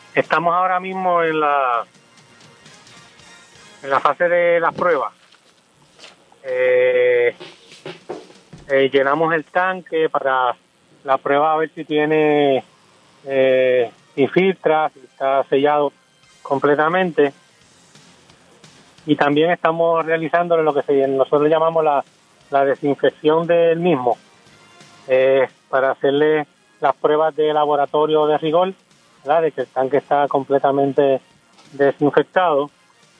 Estamos ahora mismo en la fase de las pruebas. Llenamos el tanque para la prueba a ver si tiene si filtra, si está sellado completamente, y también estamos realizando lo que nosotros llamamos la desinfección del mismo, para hacerle las pruebas de laboratorio de rigor, ¿verdad? De que el tanque está completamente desinfectado.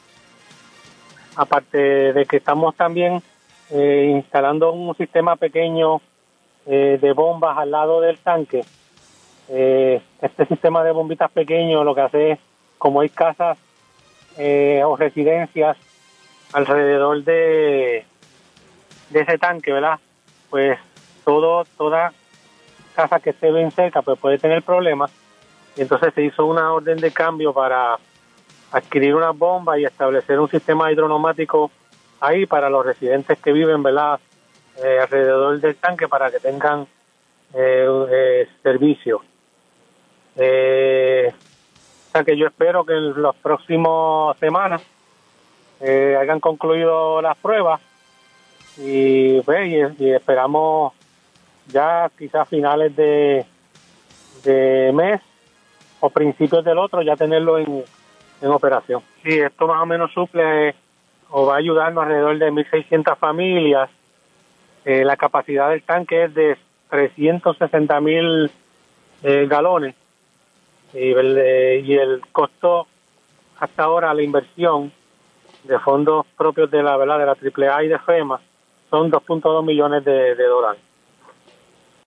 Aparte de que estamos también instalando un sistema pequeño de bombas al lado del tanque. Este sistema de bombitas pequeño lo que hace es, como hay casas o residencias alrededor de ese tanque, ¿verdad? Pues toda casa que esté bien cerca pues puede tener problemas, y entonces se hizo una orden de cambio para adquirir unas bombas y establecer un sistema hidroneumático ahí para los residentes que viven, ¿verdad? Alrededor del tanque, para que tengan servicio. O sea que yo espero que en las próximas semanas hayan concluido las pruebas y esperamos ya quizás finales de mes o principios del otro ya tenerlo en operación. Sí, esto más o menos suple o va a ayudarnos alrededor de 1.600 familias. La capacidad del tanque es de 360.000 galones, y el costo hasta ahora, la inversión de fondos propios de la AAA y de FEMA, son $2.2 millones de dólares.